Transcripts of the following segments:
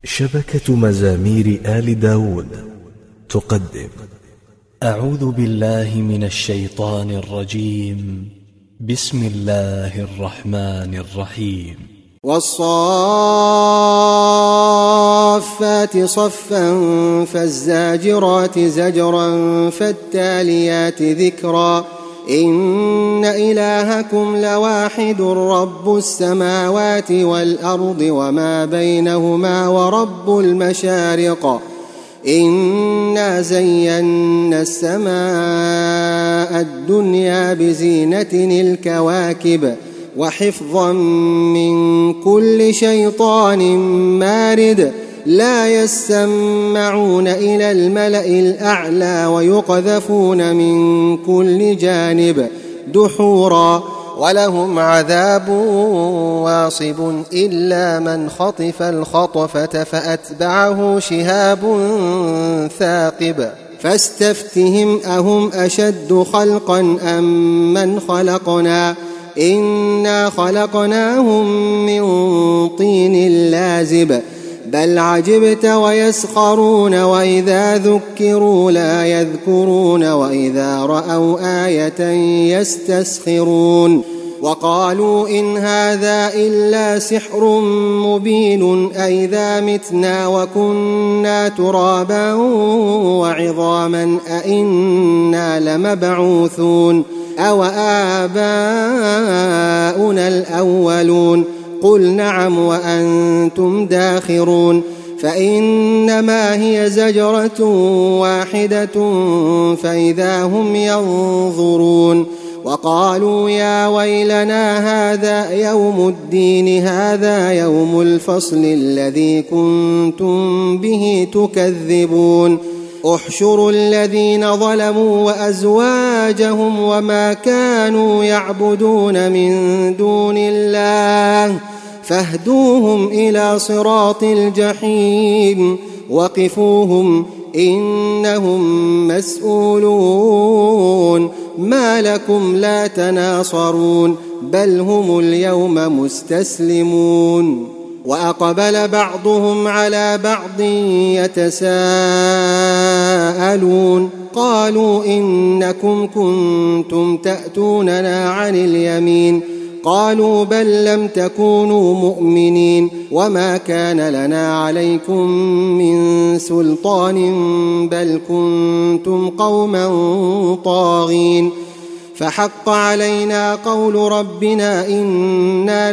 شبكة مزامير آل داود تقدم. أعوذ بالله من الشيطان الرجيم. بسم الله الرحمن الرحيم. والصافات صفا فالزاجرات زجرا فالتاليات ذكرا إن إلهكم لواحد رب السماوات والأرض وما بينهما ورب المشارق إنا زينا السماء الدنيا بزينة الكواكب وحفظا من كل شيطان مارد لا يسمعون إلى الملأ الأعلى ويقذفون من كل جانب دحورا ولهم عذاب واصب إلا من خطف الخطفة فأتبعه شهاب ثاقب فاستفتهم أهم أشد خلقا أم من خلقنا إنا خلقناهم من طين لازب بل عجبت ويسخرون وإذا ذكروا لا يذكرون وإذا رأوا آية يستسخرون وقالوا إن هذا إلا سحر مبين أئذا متنا وكنا ترابا وعظاما أئنا لمبعوثون أو آباؤنا الأولون قل نعم وأنتم داخرون فإنما هي زجرة واحدة فإذا هم ينظرون وقالوا يا ويلنا هذا يوم الدين هذا يوم الفصل الذي كنتم به تكذبون احشروا الذين ظلموا وأزواجهم وما كانوا يعبدون من دون الله فاهدوهم إلى صراط الجحيم وقفوهم إنهم مسؤولون ما لكم لا تناصرون بل هم اليوم مستسلمون وأقبل بعضهم على بعض يتساءلون قالوا إنكم كنتم تأتوننا عن اليمين قالوا بل لم تكونوا مؤمنين وما كان لنا عليكم من سلطان بل كنتم قوما طاغين فحق علينا قول ربنا إنا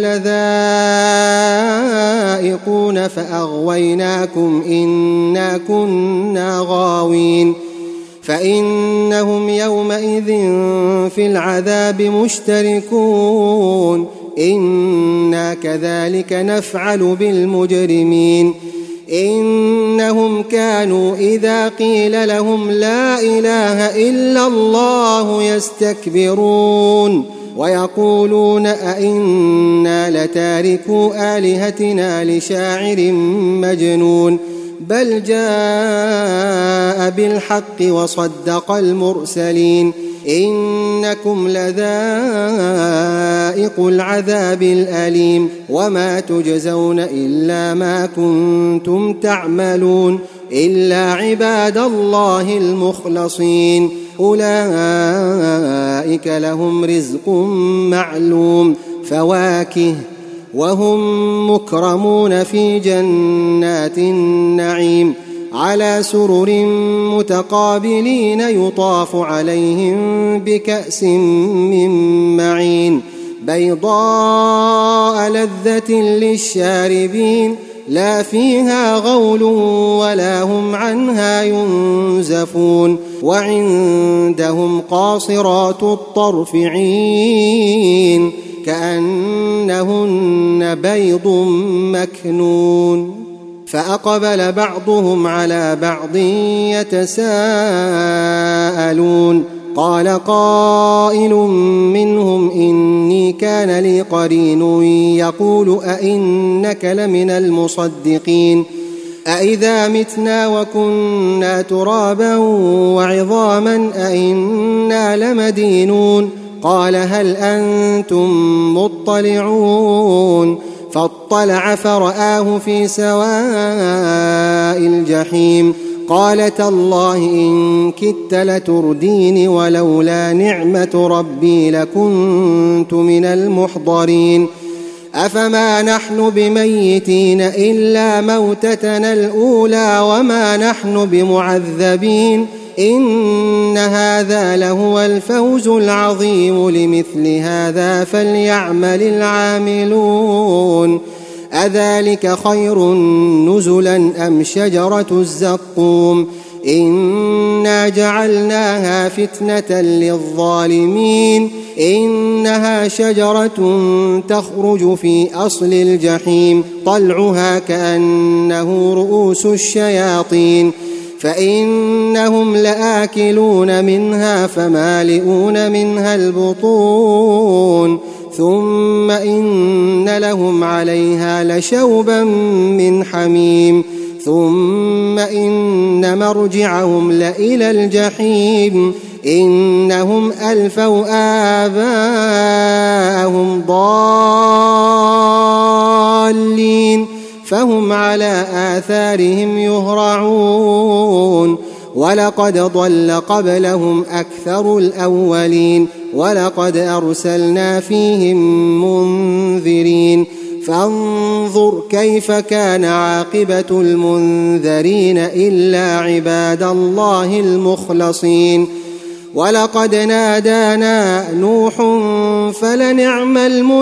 لذائقون فأغويناكم إنا كنا غاوين فإنهم يومئذ في العذاب مشتركون إنا كذلك نفعل بالمجرمين إنهم كانوا إذا قيل لهم لا إله إلا الله يستكبرون ويقولون أئنا لتاركوا آلهتنا لشاعر مجنون بل جاء بالحق وصدق المرسلين إنكم لذائق العذاب الأليم وما تجزون إلا ما كنتم تعملون إلا عباد الله المخلصين أولئك لهم رزق معلوم فواكه وهم مكرمون في جنات النعيم على سرر متقابلين يطاف عليهم بكأس من معين بيضاء لذة للشاربين لا فيها غول ولا هم عنها ينزفون وعندهم قاصرات الطرف عين كأنهن بيض مكنون فأقبل بعضهم على بعض يتساءلون قال قائل منهم إني كان لي قرين يقول أئنك لمن المصدقين أئذا متنا وكنا ترابا وعظاما أئنا لمدينون قال هل أنتم مطلعون فاطلع فرآه في سواء الجحيم قال تالله إن كدت لتردين ولولا نعمة ربي لكنت من المحضرين أفما نحن بميتين إلا موتتنا الأولى وما نحن بمعذبين إن هذا لهو الفوز العظيم لمثل هذا فليعمل العاملون أذلك خير نزلا أم شجرة الزقوم إنا جعلناها فتنة للظالمين إنها شجرة تخرج في أصل الجحيم طلعها كأنه رؤوس الشياطين فإنهم لآكلون منها فمالئون منها البطون ثم إن لهم عليها لشوبا من حميم ثم إن مرجعهم لإلى الجحيم إنهم ألفوا آباءهم ضالين فهم على آثارهم يهرعون ولقد ضل قبلهم أكثر الأولين ولقد أرسلنا فيهم منذرين فانظر كيف كان عاقبة المنذرين إلا عباد الله المخلصين ولقد نادانا نوح فلنعم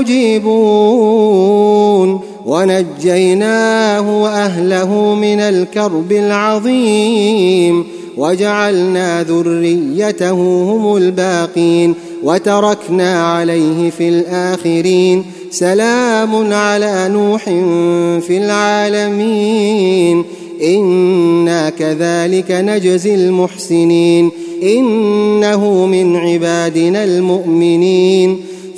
المجيبون ونجيناه وأهله من الكرب العظيم وجعلنا ذريته هم الباقين وتركنا عليه في الآخرين سلام على نوح في العالمين إنا كذلك نجزي المحسنين إنه من عبادنا المؤمنين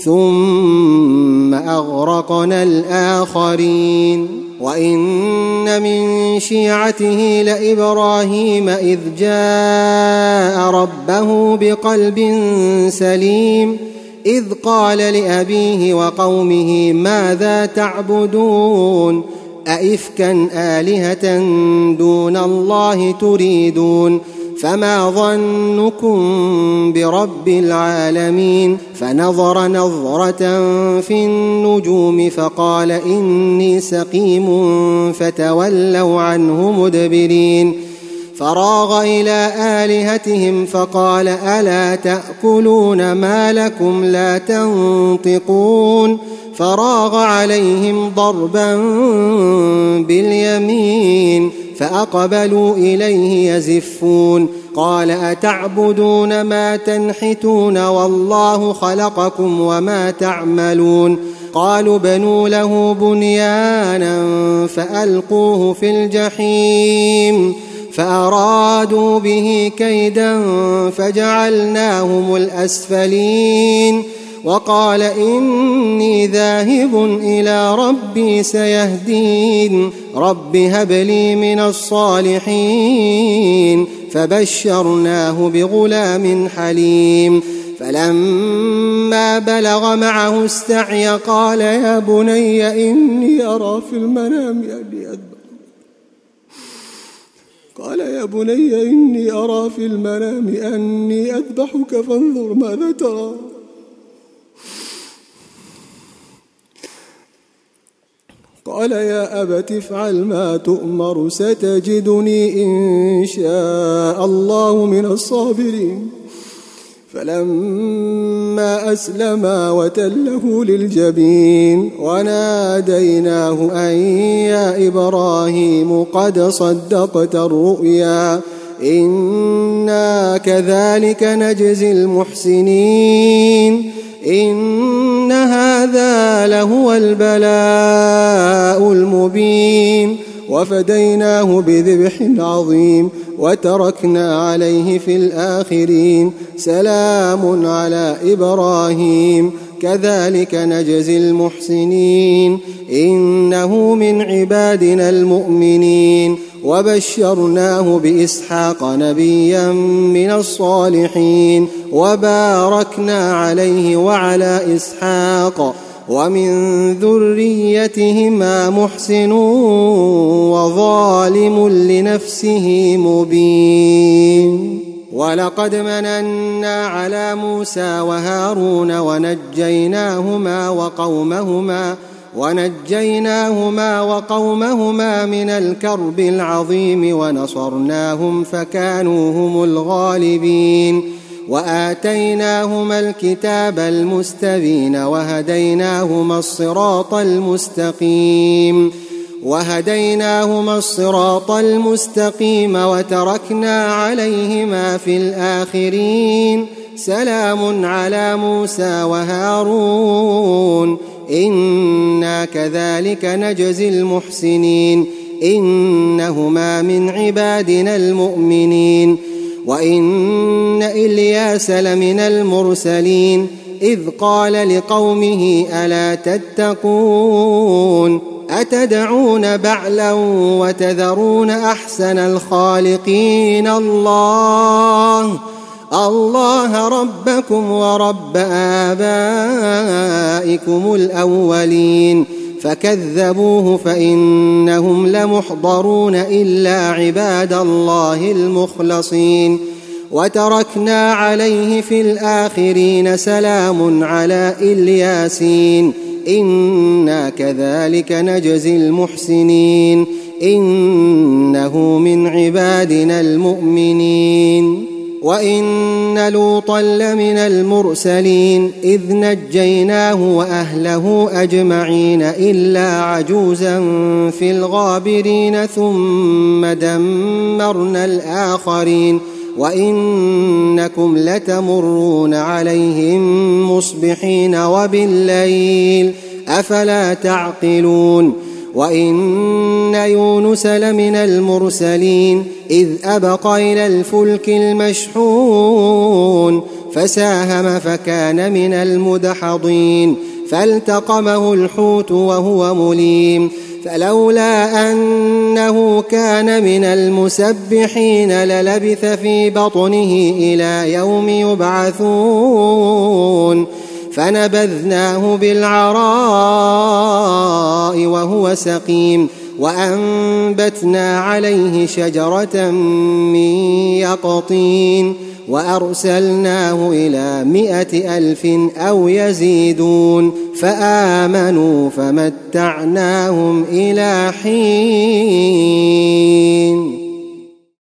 ثم أغرقنا الآخرين وإن من شيعته لإبراهيم إذ جاء ربه بقلب سليم إذ قال لأبيه وقومه ماذا تعبدون أئفكا آلهة دون الله تريدون فما ظنكم برب العالمين فنظر نظرة في النجوم فقال إني سقيم فتولوا عنه مدبرين فراغ إلى آلهتهم فقال ألا تأكلون ما لكم لا تنطقون فراغ عليهم ضربا باليمين فأقبلوا إليه يزفون قال أتعبدون ما تنحتون والله خلقكم وما تعملون قالوا بنوا له بنيانا فألقوه في الجحيم فأرادوا به كيدا فجعلناهم الأسفلين وقال إني ذاهب إلى ربي سيهدين رب هب لي من الصالحين فبشرناه بغلام حليم فلما بلغ معه السعي قال يا بني إني أرى في المنام أني أذبحك فانظر ماذا ترى قال يا أبت افعل ما تؤمر ستجدني إن شاء الله من الصابرين فلما أسلما وتله للجبين وناديناه أن يا إبراهيم قد صدقت الرؤيا إنا كذلك نجزي المحسنين إن هذا لهو البلاء المبين وفديناه بذبح عظيم وتركنا عليه في الآخرين سلام على إبراهيم كذلك نجزي المحسنين إنه من عبادنا المؤمنين وبشرناه بإسحاق نبيا من الصالحين وباركنا عليه وعلى إسحاق ومن ذريتهما محسن وظالم لنفسه مبين. ولقد مننا على موسى وهارون ونجيناهما وقومهما من الكرب العظيم ونصرناهم فكانوا هم الغالبين. وآتيناهما الكتاب المستبين وهديناهما الصراط المستقيم وتركنا عليهما في الآخرين. سلام على موسى وهارون إنا كذلك نجزي المحسنين إنهما من عبادنا المؤمنين. وإن إلياس لمن المرسلين إذ قال لقومه ألا تتقون أتدعون بعلا وتذرون أحسن الخالقين الله ربكم ورب آبائكم الأولين. فكذبوه فإنهم لمحضرون إلا عباد الله المخلصين. وتركنا عليه في الآخرين سلام على الياسين إنا كذلك نجزي المحسنين إنه من عبادنا المؤمنين. وإن لوطا لمن المرسلين إذ نجيناه وأهله أجمعين إلا عجوزا في الغابرين ثم دمرنا الآخرين. وإنكم لتمرون عليهم مصبحين وبالليل أفلا تعقلون. وإن يونس لمن المرسلين إذ أبق إلى الفلك المشحون فساهم فكان من المدحضين فالتقمه الحوت وهو مليم فلولا أنه كان من المسبحين للبث في بطنه إلى يوم يبعثون فنبذناه بالعراء وهو سقيم وأنبتنا عليه شجرة من يقطين وأرسلناه إلى 100,000 أو يزيدون فآمنوا فمتعناهم إلى حين.